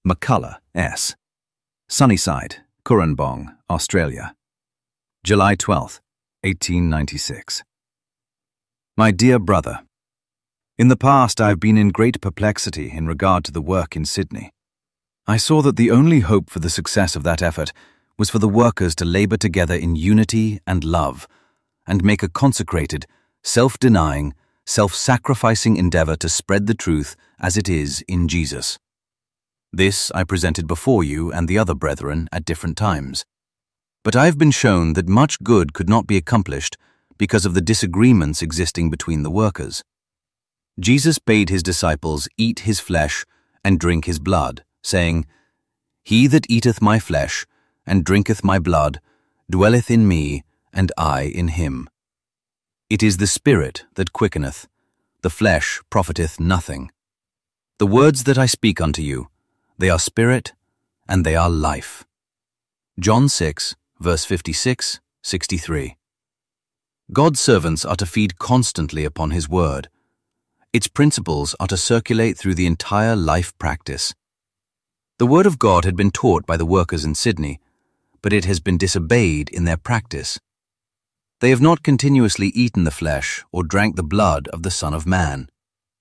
McCullough, S. Sunnyside, Currambong, Australia. July 12, 1896. My dear brother, in the past I have been in great perplexity in regard to the work in Sydney. I saw that the only hope for the success of that effort was for the workers to labour together in unity and love, and make a consecrated, self-denying, self-sacrificing endeavour to spread the truth as it is in Jesus. This I presented before you and the other brethren at different times. But I have been shown that much good could not be accomplished because of the disagreements existing between the workers. Jesus bade his disciples eat his flesh and drink his blood, saying, "He that eateth my flesh and drinketh my blood dwelleth in me, and I in him. It is the Spirit that quickeneth, the flesh profiteth nothing. The words that I speak unto you, they are spirit, and they are life." John 6, verse 56, 63. God's servants are to feed constantly upon his word. Its principles are to circulate through the entire life practice. The word of God had been taught by the workers in Sydney, but it has been disobeyed in their practice. They have not continuously eaten the flesh or drank the blood of the Son of Man.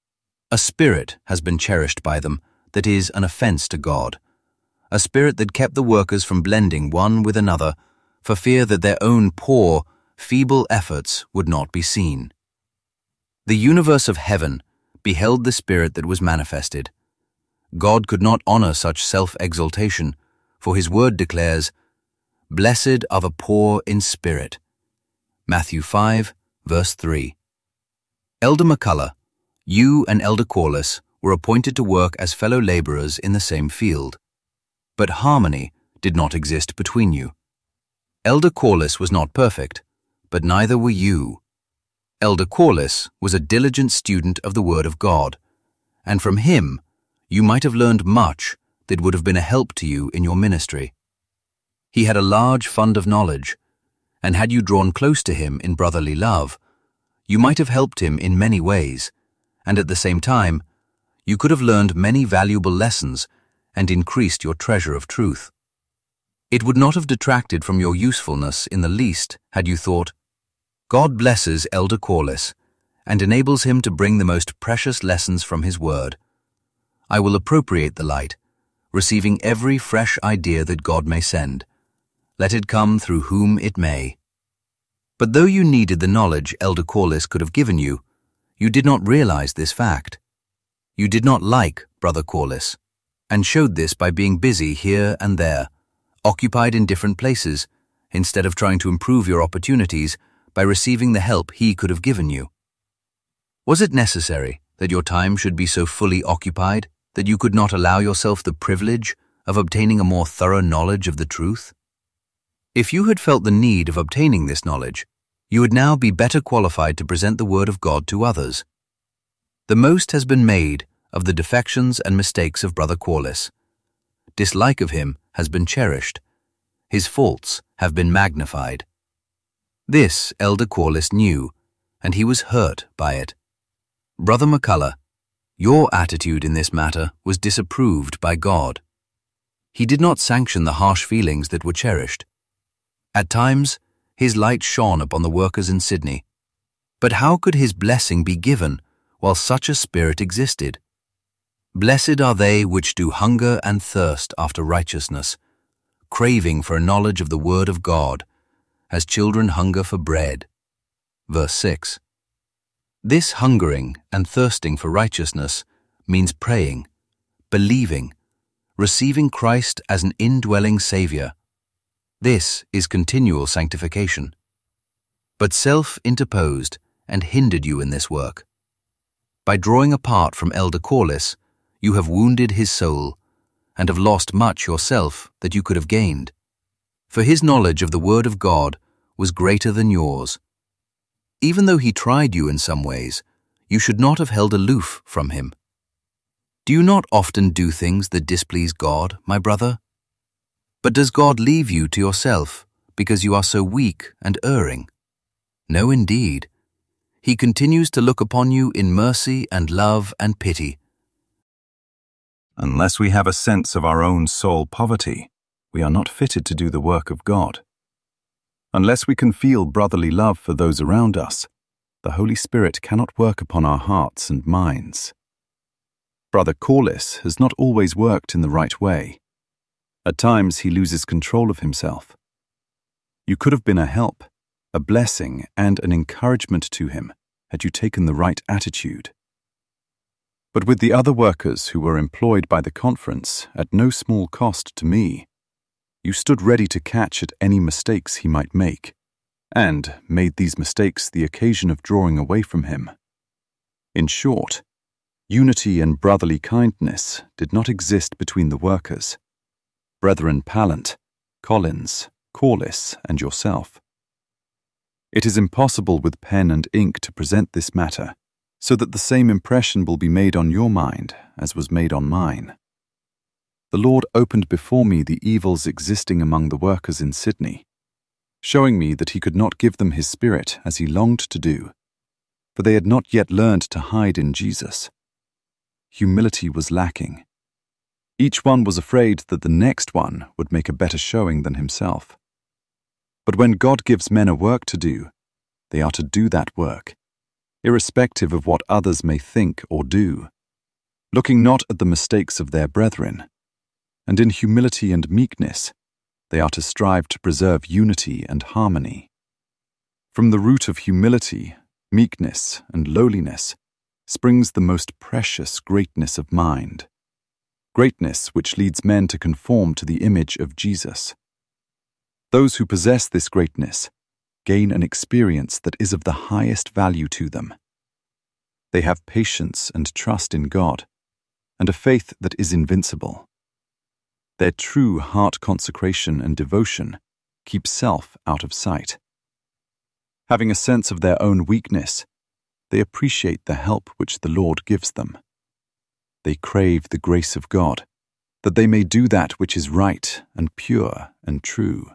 A spirit has been cherished by them that is an offence to God, a spirit that kept the workers from blending one with another for fear that their own poor, feeble efforts would not be seen. The universe of heaven beheld the spirit that was manifested. God could not honour such self-exaltation, for his word declares, "Blessed are the poor in spirit." Matthew 5, verse 3. Elder McCullough, you and Elder Corliss were appointed to work as fellow labourers in the same field. But harmony did not exist between you. Elder Corliss was not perfect, but neither were you. Elder Corliss was a diligent student of the Word of God, and from him you might have learned much that would have been a help to you in your ministry. He had a large fund of knowledge, and had you drawn close to him in brotherly love, you might have helped him in many ways, and at the same time, you could have learned many valuable lessons and increased your treasure of truth. It would not have detracted from your usefulness in the least had you thought, "God blesses Elder Corliss and enables him to bring the most precious lessons from his word. I will appropriate the light, receiving every fresh idea that God may send. Let it come through whom it may." But though you needed the knowledge Elder Corliss could have given you, you did not realize this fact. You did not like Brother Corliss, and showed this by being busy here and there, occupied in different places, instead of trying to improve your opportunities by receiving the help he could have given you. Was it necessary that your time should be so fully occupied that you could not allow yourself the privilege of obtaining a more thorough knowledge of the truth? If you had felt the need of obtaining this knowledge, you would now be better qualified to present the Word of God to others. The most has been made of the defections and mistakes of Brother Corliss. Dislike of him has been cherished. His faults have been magnified. This Elder Corliss knew, and he was hurt by it. Brother McCullough, your attitude in this matter was disapproved by God. He did not sanction the harsh feelings that were cherished. At times, his light shone upon the workers in Sydney. But how could his blessing be given while such a spirit existed? Blessed are they which do hunger and thirst after righteousness, craving for a knowledge of the word of God, as children hunger for bread. Verse 6. This hungering and thirsting for righteousness means praying, believing, receiving Christ as an indwelling Saviour. This is continual sanctification. But self interposed and hindered you in this work. By drawing apart from Elder Corliss, you have wounded his soul, and have lost much yourself that you could have gained. For his knowledge of the Word of God was greater than yours. Even though he tried you in some ways, you should not have held aloof from him. Do you not often do things that displease God, my brother? But does God leave you to yourself because you are so weak and erring? No, indeed. He continues to look upon you in mercy and love and pity. Unless we have a sense of our own soul poverty, we are not fitted to do the work of God. Unless we can feel brotherly love for those around us, the Holy Spirit cannot work upon our hearts and minds. Brother Corliss has not always worked in the right way. At times he loses control of himself. You could have been a help, a blessing, and an encouragement to him had you taken the right attitude. But with the other workers who were employed by the conference at no small cost to me, you stood ready to catch at any mistakes he might make, and made these mistakes the occasion of drawing away from him. In short, unity and brotherly kindness did not exist between the workers, Brethren Pallant, Collins, Corliss, and yourself. It is impossible with pen and ink to present this matter so that the same impression will be made on your mind as was made on mine. The Lord opened before me the evils existing among the workers in Sydney, showing me that he could not give them his Spirit as he longed to do, for they had not yet learned to hide in Jesus. Humility was lacking. Each one was afraid that the next one would make a better showing than himself. But when God gives men a work to do, they are to do that work, irrespective of what others may think or do, looking not at the mistakes of their brethren, and in humility and meekness, they are to strive to preserve unity and harmony. From the root of humility, meekness, and lowliness springs the most precious greatness of mind, greatness which leads men to conform to the image of Jesus. Those who possess this greatness gain an experience that is of the highest value to them. They have patience and trust in God, and a faith that is invincible. Their true heart consecration and devotion keep self out of sight. Having a sense of their own weakness, they appreciate the help which the Lord gives them. They crave the grace of God, that they may do that which is right and pure and true.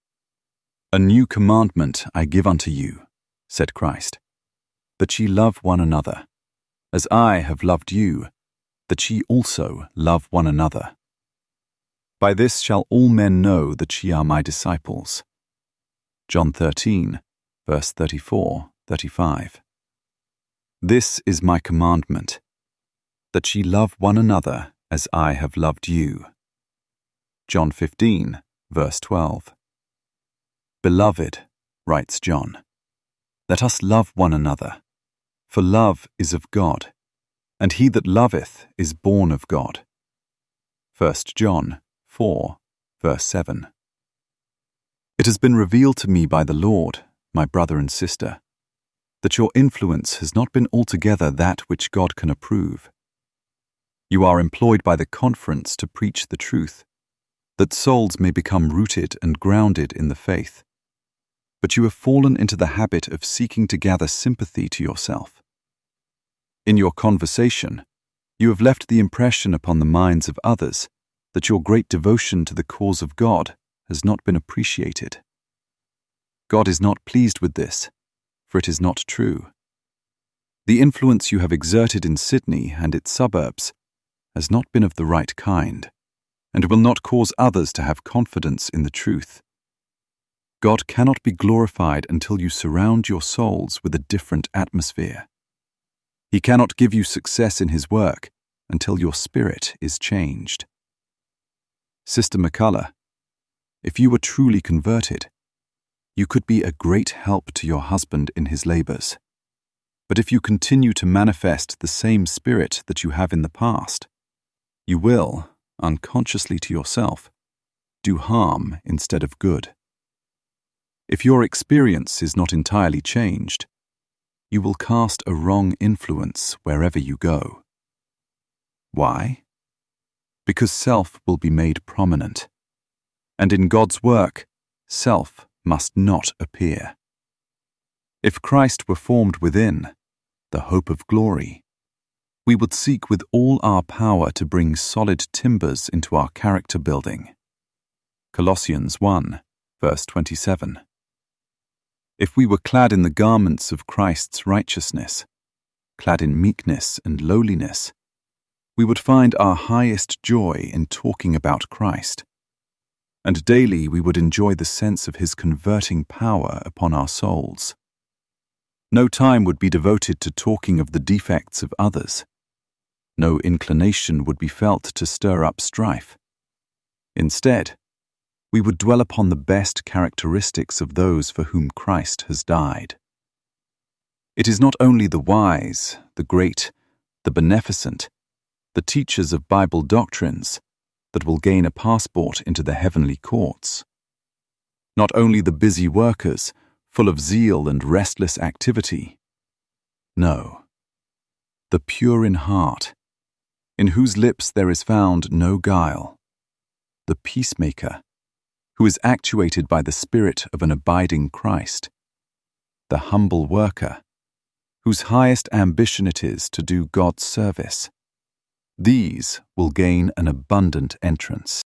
A new commandment I give unto you, said Christ, that ye love one another, as I have loved you, that ye also love one another. By this shall all men know that ye are my disciples. John 13, verse 34, 35. This is my commandment, that ye love one another as I have loved you. John 15, verse 12. Beloved, writes John, let us love one another, for love is of God, and he that loveth is born of God. 1 John 4, verse 7. It has been revealed to me by the Lord, my brother and sister, that your influence has not been altogether that which God can approve. You are employed by the conference to preach the truth, that souls may become rooted and grounded in the faith. But you have fallen into the habit of seeking to gather sympathy to yourself. In your conversation, you have left the impression upon the minds of others that your great devotion to the cause of God has not been appreciated. God is not pleased with this, for it is not true. The influence you have exerted in Sydney and its suburbs has not been of the right kind, and will not cause others to have confidence in the truth. God cannot be glorified until you surround your souls with a different atmosphere. He cannot give you success in his work until your spirit is changed. Sister McCullough, if you were truly converted, you could be a great help to your husband in his labors. But if you continue to manifest the same spirit that you have in the past, you will, unconsciously to yourself, do harm instead of good. If your experience is not entirely changed, you will cast a wrong influence wherever you go. Why? Because self will be made prominent, and in God's work, self must not appear. If Christ were formed within, the hope of glory, we would seek with all our power to bring solid timbers into our character building. Colossians 1, verse 27. If we were clad in the garments of Christ's righteousness, clad in meekness and lowliness, we would find our highest joy in talking about Christ, and daily we would enjoy the sense of His converting power upon our souls. No time would be devoted to talking of the defects of others. No inclination would be felt to stir up strife. Instead, we would dwell upon the best characteristics of those for whom Christ has died. It is not only the wise, the great, the beneficent, the teachers of Bible doctrines that will gain a passport into the heavenly courts. Not only the busy workers, full of zeal and restless activity. No, the pure in heart, in whose lips there is found no guile, the peacemaker, who is actuated by the spirit of an abiding Christ, the humble worker, whose highest ambition it is to do God's service. These will gain an abundant entrance.